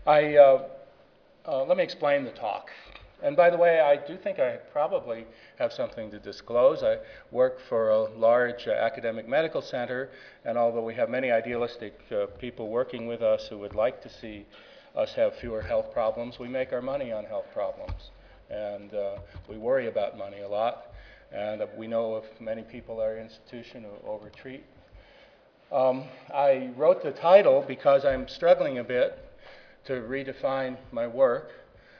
Let me explain the talk. And by the way, I do think I probably have something to disclose. I work for a large academic medical center, and although we have many idealistic people working with us who would like to see us have fewer health problems, we make our money on health problems. And we worry about money a lot. And we know of many people at our institution who overtreat. I wrote the title because I'm struggling a bit to redefine my work.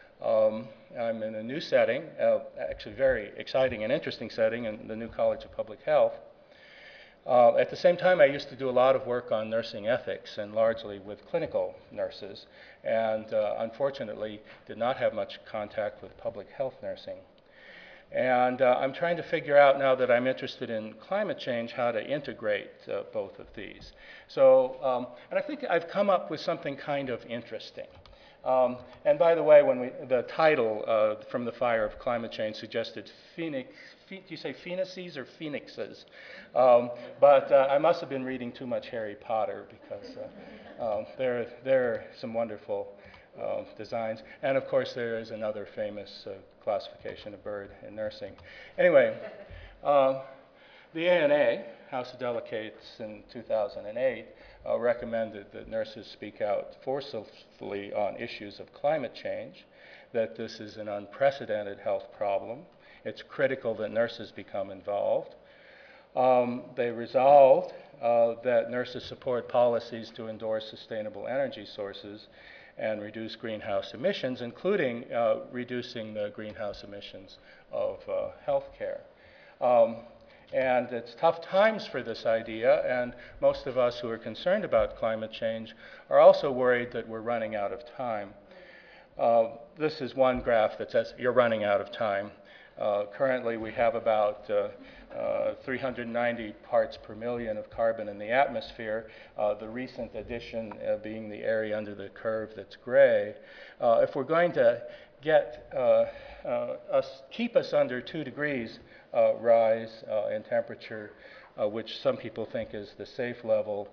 I'm in a new setting, actually very exciting and interesting setting in the New College of Public Health. At the same time, I used to do a lot of work on nursing ethics, and largely with clinical nurses, and unfortunately did not have much contact with public health nursing. And I'm trying to figure out, now that I'm interested in climate change, how to integrate both of these. So, and I think I've come up with something kind of interesting. And by the way, the title, From the Fire of Climate Change, suggested do you say phoenixes or phoenixes? But I must have been reading too much Harry Potter, because there are some wonderful designs. And of course, there is another famous classification of bird in nursing. Anyway, the ANA, House of Delegates in 2008, recommended that nurses speak out forcefully on issues of climate change, that this is an unprecedented health problem. It's critical that nurses become involved. They resolved that nurses support policies to endorse sustainable energy sources and reduce greenhouse emissions, including reducing the greenhouse emissions of healthcare. And it's tough times for this idea, and most of us who are concerned about climate change are also worried that we're running out of time. This is one graph that says you're running out of time. Currently, we have about 390 parts per million of carbon in the atmosphere, the recent addition being the area under the curve that's gray. If we're going to get keep us under 2 degrees rise in temperature, which some people think is the safe level,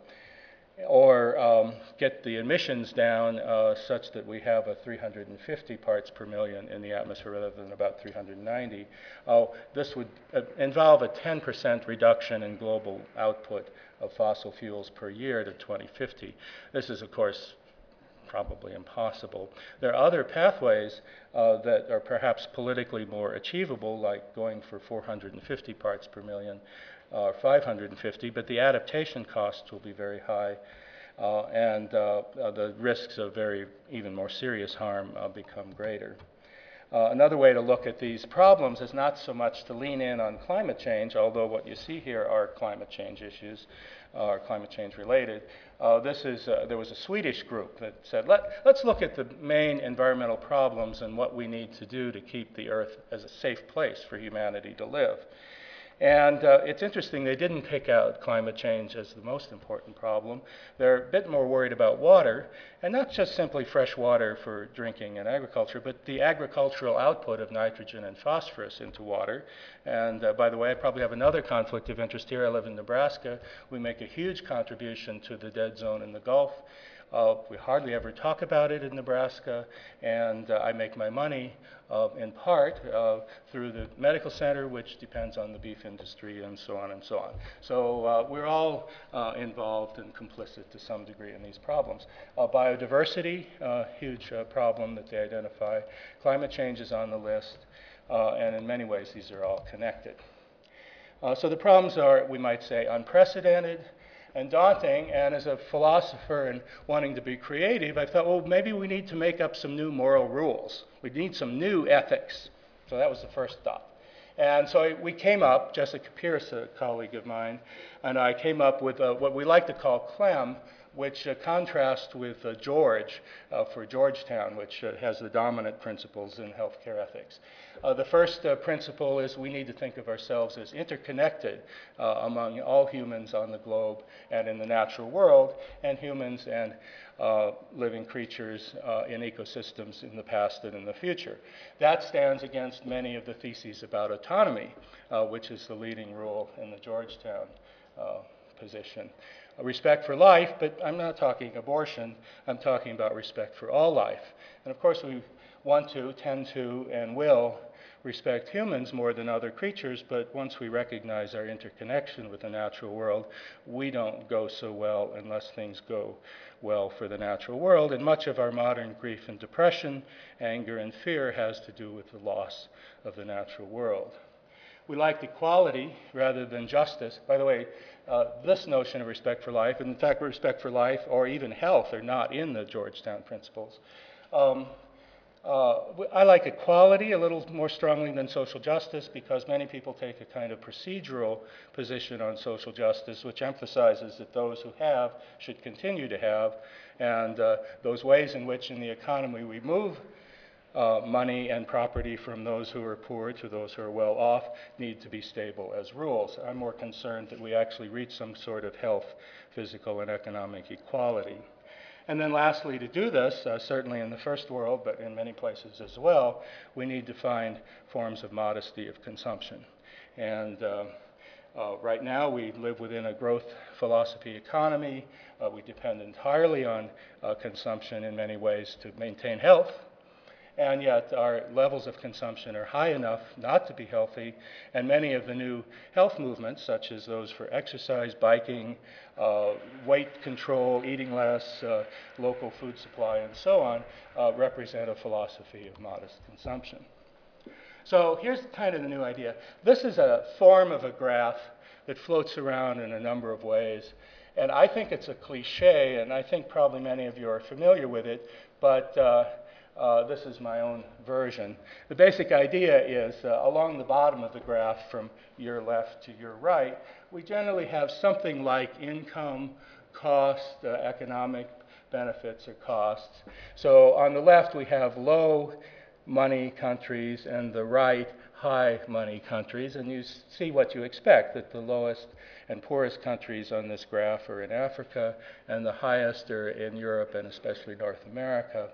or get the emissions down such that we have a 350 parts per million in the atmosphere rather than about 390. This would involve a 10% reduction in global output of fossil fuels per year to 2050. This is, of course, probably impossible. There are other pathways that are perhaps politically more achievable, like going for 450 parts per million or 550, but the adaptation costs will be very high, and the risks of even more serious harm become greater. Another way to look at these problems is not so much to lean in on climate change, although what you see here are climate change issues, or climate change related. There was a Swedish group that said, let's look at the main environmental problems and what we need to do to keep the Earth as a safe place for humanity to live. And it's interesting, they didn't pick out climate change as the most important problem. They're a bit more worried about water, and not just simply fresh water for drinking and agriculture, but the agricultural output of nitrogen and phosphorus into water. And by the way, I probably have another conflict of interest here. I live in Nebraska. We make a huge contribution to the dead zone in the Gulf. We hardly ever talk about it in Nebraska, and I make my money in part through the medical center, which depends on the beef industry, and so on and so on. So we're all involved and complicit to some degree in these problems. Biodiversity, huge problem that they identify. Climate change is on the list, and in many ways these are all connected. So the problems are, we might say, unprecedented and daunting, and as a philosopher and wanting to be creative, I thought, well, maybe we need to make up some new moral rules. We need some new ethics. So that was the first thought. And so we came up, Jessica Pierce, a colleague of mine, and I came up with what we like to call CLEM, which contrasts with George for Georgetown, which has the dominant principles in healthcare ethics. The first principle is we need to think of ourselves as interconnected among all humans on the globe and in the natural world, and humans and living creatures in ecosystems in the past and in the future. That stands against many of the theses about autonomy, which is the leading rule in the Georgetown position. Respect for life, but I'm not talking abortion, I'm talking about respect for all life. And of course we want to, tend to, and will respect humans more than other creatures, but once we recognize our interconnection with the natural world, we don't go so well unless things go well for the natural world. And much of our modern grief and depression, anger and fear has to do with the loss of the natural world. We liked equality rather than justice. By the way, this notion of respect for life, and in fact respect for life or even health, are not in the Georgetown Principles. I like equality a little more strongly than social justice because many people take a kind of procedural position on social justice, which emphasizes that those who have should continue to have, and those ways in which in the economy we move money and property from those who are poor to those who are well off need to be stable as rules. I'm more concerned that we actually reach some sort of health, physical, and economic equality. And then lastly, to do this, certainly in the first world, but in many places as well, we need to find forms of modesty of consumption. And right now we live within a growth philosophy economy. We depend entirely on consumption in many ways to maintain health. And yet our levels of consumption are high enough not to be healthy, and many of the new health movements, such as those for exercise, biking, weight control, eating less, local food supply, and so on, represent a philosophy of modest consumption. So here's kind of the new idea. This is a form of a graph that floats around in a number of ways, and I think it's a cliche, and I think probably many of you are familiar with it, but this is my own version. The basic idea is along the bottom of the graph from your left to your right, we generally have something like income, cost, economic benefits or costs. So on the left we have low money countries and the right high money countries, and you see what you expect, that the lowest and poorest countries on this graph are in Africa and the highest are in Europe and especially North America.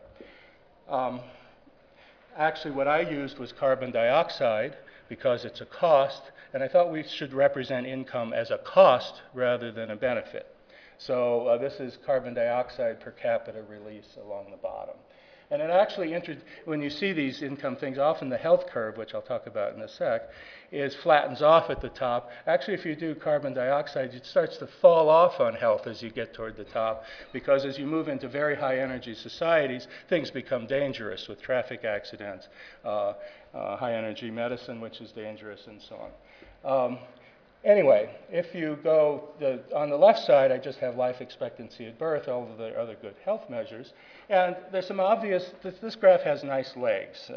Actually, what I used was carbon dioxide because it's a cost, and I thought we should represent income as a cost rather than a benefit. So this is carbon dioxide per capita release along the bottom. And it actually, when you see these income things, often the health curve, which I'll talk about in a sec, flattens off at the top. Actually, if you do carbon dioxide, it starts to fall off on health as you get toward the top, because as you move into very high energy societies, things become dangerous with traffic accidents, high energy medicine, which is dangerous, and so on. Anyway, if you go on the left side, I just have life expectancy at birth, all of the other good health measures. And there's some obvious, this graph has nice legs.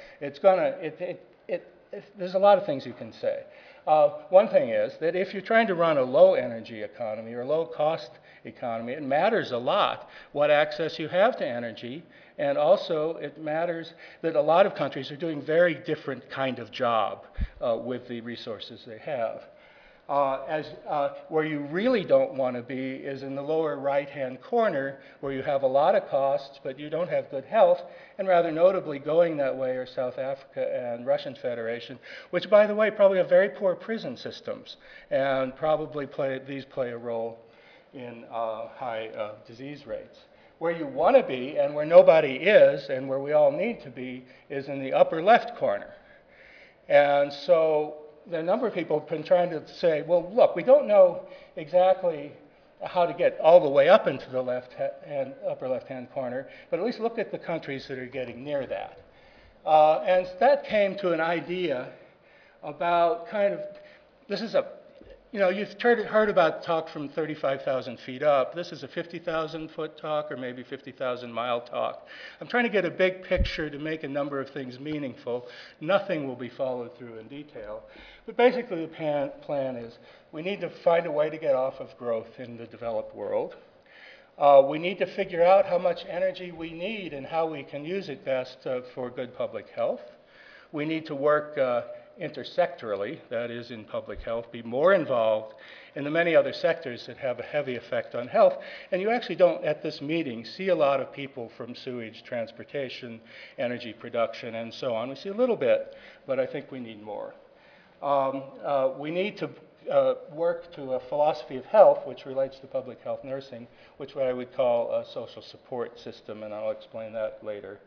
There's a lot of things you can say. One thing is that if you're trying to run a low energy economy or low cost economy, it matters a lot what access you have to energy. And also it matters that a lot of countries are doing very different kind of job with the resources they have. Where you really don't want to be is in the lower right-hand corner where you have a lot of costs, but you don't have good health, and rather notably going that way are South Africa and Russian Federation, which, by the way, probably have very poor prison systems, and probably play a role in high disease rates. Where you want to be, and where nobody is, and where we all need to be, is in the upper left corner. And so a number of people have been trying to say, well, look, we don't know exactly how to get all the way up into the upper left-hand corner, but at least look at the countries that are getting near that. And that came to an idea about this is you've heard about talk from 35,000 feet up. This is a 50,000 foot talk or maybe 50,000 mile talk. I'm trying to get a big picture to make a number of things meaningful. Nothing will be followed through in detail. But basically the plan is we need to find a way to get off of growth in the developed world. We need to figure out how much energy we need and how we can use it best for good public health. We need to work intersectorally, that is in public health, be more involved in the many other sectors that have a heavy effect on health. And you actually don't, at this meeting, see a lot of people from sewage, transportation, energy production, and so on. We see a little bit, but I think we need more. We need to work to a philosophy of health, which relates to public health nursing, which I would call a social support system, and I'll explain that later.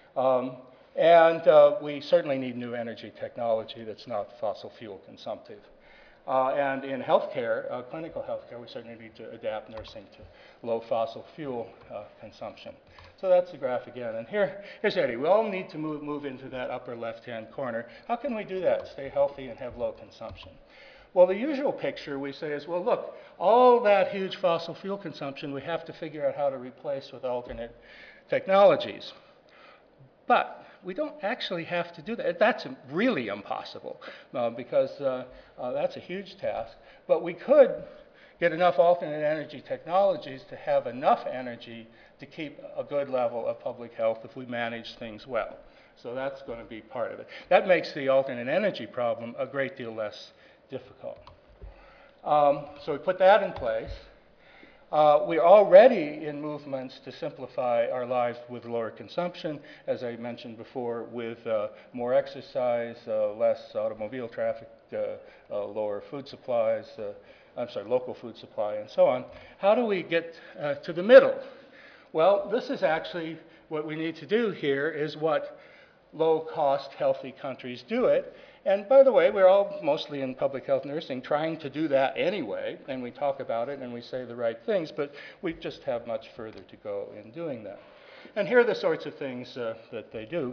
We certainly need new energy technology that's not fossil fuel consumptive. And in healthcare, clinical healthcare, we certainly need to adapt nursing to low fossil fuel consumption. So that's the graph again. And here's Eddie. We all need to move into that upper left-hand corner. How can we do that, stay healthy and have low consumption? Well, the usual picture we say is, well, look, all that huge fossil fuel consumption, we have to figure out how to replace with alternate technologies. But we don't actually have to do that. That's really impossible because that's a huge task. But we could get enough alternate energy technologies to have enough energy to keep a good level of public health if we manage things well. So that's going to be part of it. That makes the alternate energy problem a great deal less difficult. So we put that in place. We're already in movements to simplify our lives with lower consumption, as I mentioned before, with more exercise, less automobile traffic, lower food supplies, local food supply, and so on. How do we get to the middle? Well, this is actually what we need to do here is what low-cost, healthy countries do it. And by the way, we're all mostly in public health nursing trying to do that anyway, and we talk about it and we say the right things, but we just have much further to go in doing that. And here are the sorts of things that they do.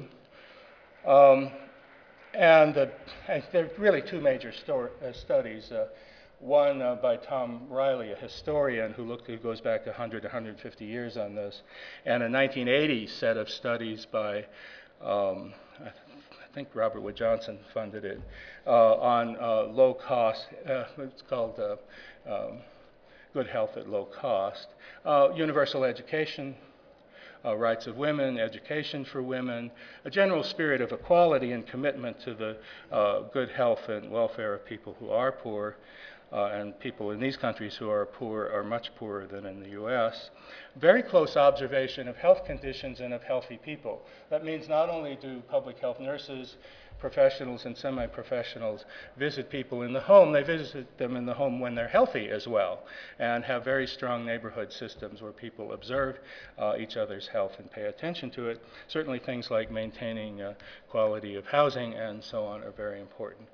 There are really two major studies. One by Tom Riley, a historian who goes back 100, 150 years on this, and a 1980 set of studies by I think Robert Wood Johnson funded it, on low cost, it's called Good Health at Low Cost. Universal education, rights of women, education for women, a general spirit of equality and commitment to the good health and welfare of people who are poor, and people in these countries who are poor are much poorer than in the US. Very close observation of health conditions and of healthy people. That means not only do public health nurses, professionals and semi-professionals visit people in the home, they visit them in the home when they're healthy as well, and have very strong neighborhood systems where people observe each other's health and pay attention to it. Certainly things like maintaining quality of housing and so on are very important.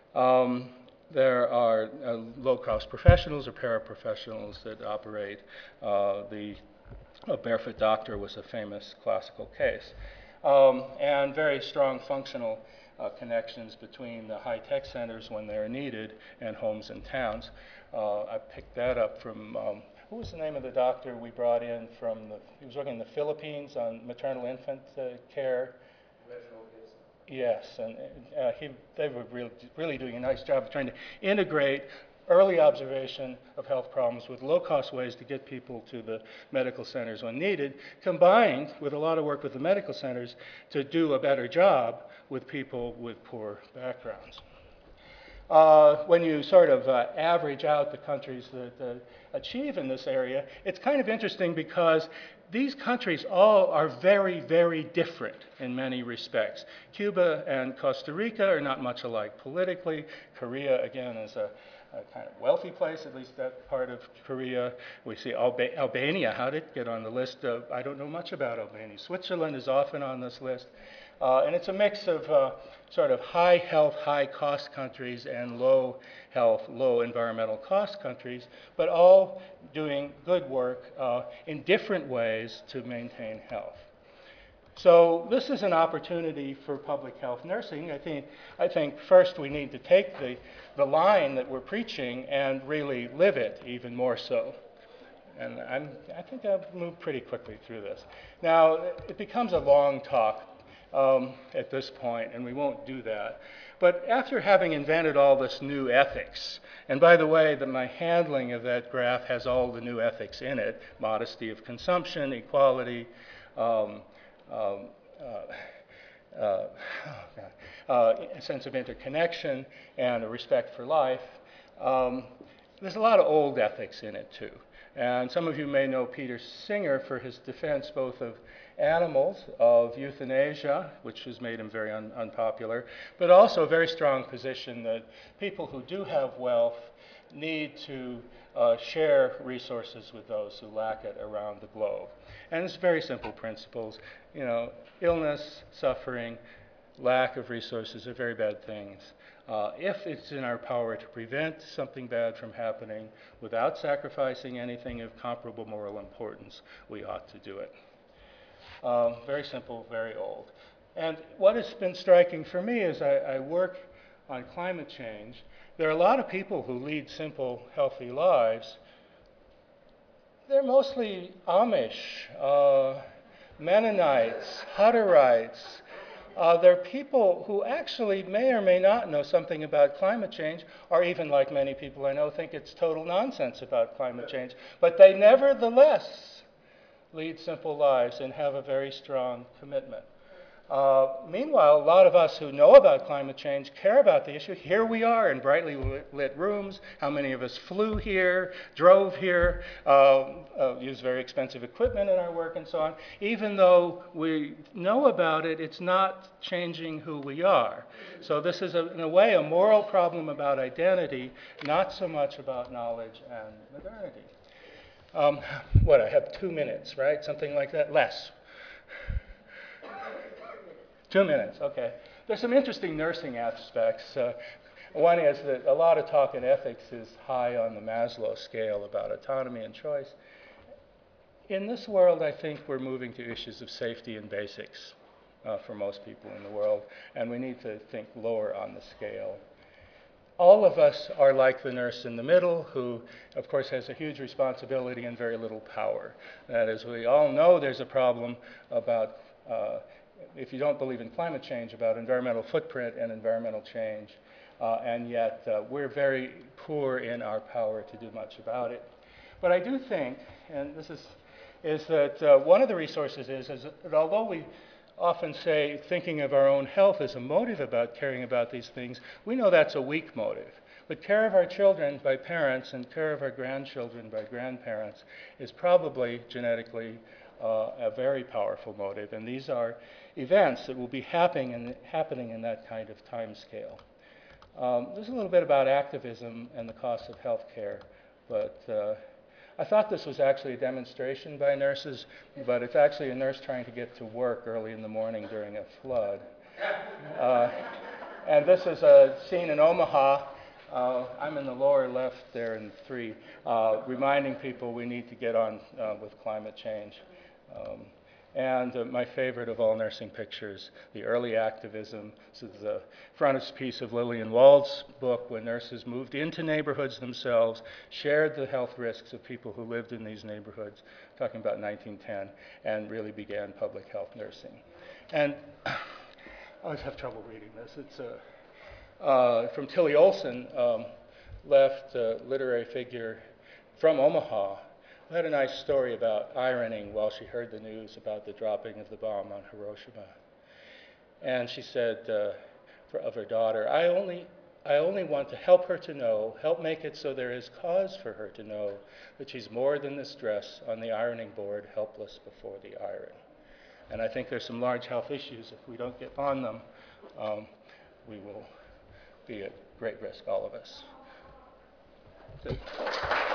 There are low-cost professionals or paraprofessionals that operate. The Barefoot Doctor was a famous classical case. And very strong functional connections between the high-tech centers when they're needed and homes and towns. I picked that up from, who was the name of the doctor we brought in from, he was working in the Philippines on maternal infant care. Yes, and they were really doing a nice job of trying to integrate early observation of health problems with low-cost ways to get people to the medical centers when needed, combined with a lot of work with the medical centers to do a better job with people with poor backgrounds. When you sort of average out the countries that achieve in this area, it's kind of interesting because these countries all are very, very different in many respects. Cuba and Costa Rica are not much alike politically. Korea, again, is a kind of wealthy place, at least that part of Korea. We see Albania. How did it get on the list? I don't know much about Albania. Switzerland is often on this list. And it's a mix of sort of high health, high cost countries and low health, low environmental cost countries, but all doing good work in different ways to maintain health. So this is an opportunity for public health nursing. I think first we need to take the line that we're preaching and really live it even more so. And I think I'll move pretty quickly through this. Now, it becomes a long talk at this point, and we won't do that. But after having invented all this new ethics, and by the way, my handling of that graph has all the new ethics in it, modesty of consumption, equality, a sense of interconnection, and a respect for life. There's a lot of old ethics in it, too. And some of you may know Peter Singer for his defense both of animals, of euthanasia, which has made him very unpopular, but also a very strong position that people who do have wealth need to share resources with those who lack it around the globe. And it's very simple principles. You know, illness, suffering, lack of resources are very bad things. If it's in our power to prevent something bad from happening without sacrificing anything of comparable moral importance, we ought to do it. Very simple, very old. And what has been striking for me as I work on climate change, there are a lot of people who lead simple, healthy lives. They're mostly Amish, Mennonites, Hutterites. They're people who actually may or may not know something about climate change, or even, like many people I know, think it's total nonsense about climate change. But they nevertheless lead simple lives and have a very strong commitment. Meanwhile, a lot of us who know about climate change care about the issue. Here we are in brightly lit rooms. How many of us flew here, drove here, used very expensive equipment in our work and so on. Even though we know about it, it's not changing who we are. So this is, in a way, a moral problem about identity, not so much about knowledge and modernity. What, I have 2 minutes, right? Something like that? Less. 2 minutes, okay. There's some interesting nursing aspects. One is that a lot of talk in ethics is high on the Maslow scale about autonomy and choice. In this world, I think we're moving to issues of safety and basics for most people in the world, and we need to think lower on the scale. All of us are like the nurse in the middle, who, of course, has a huge responsibility and very little power. That is, we all know there's a problem about if you don't believe in climate change, about environmental footprint and environmental change, and yet we're very poor in our power to do much about it. But I do think, and this is that one of the resources is that although we often say thinking of our own health as a motive about caring about these things, we know that's a weak motive. But care of our children by parents and care of our grandchildren by grandparents is probably genetically a very powerful motive, and these are events that will be happening in that kind of time scale. There's a little bit about activism and the cost of health care, but I thought this was actually a demonstration by nurses, but it's actually a nurse trying to get to work early in the morning during a flood. And this is a scene in Omaha. I'm in the lower left there in 3, reminding people we need to get on with climate change. And my favorite of all nursing pictures, the early activism. This is the frontispiece of Lillian Wald's book, when nurses moved into neighborhoods themselves, shared the health risks of people who lived in these neighborhoods, talking about 1910, and really began public health nursing. And I always have trouble reading this. It's from Tilly Olson, left literary figure from Omaha, who had a nice story about ironing while she heard the news about the dropping of the bomb on Hiroshima. And she said of her daughter, I only want to help her to know, help make it so there is cause for her to know that she's more than this dress on the ironing board, helpless before the iron. And I think there's some large health issues. If we don't get on them, we will be at great risk, all of us. So,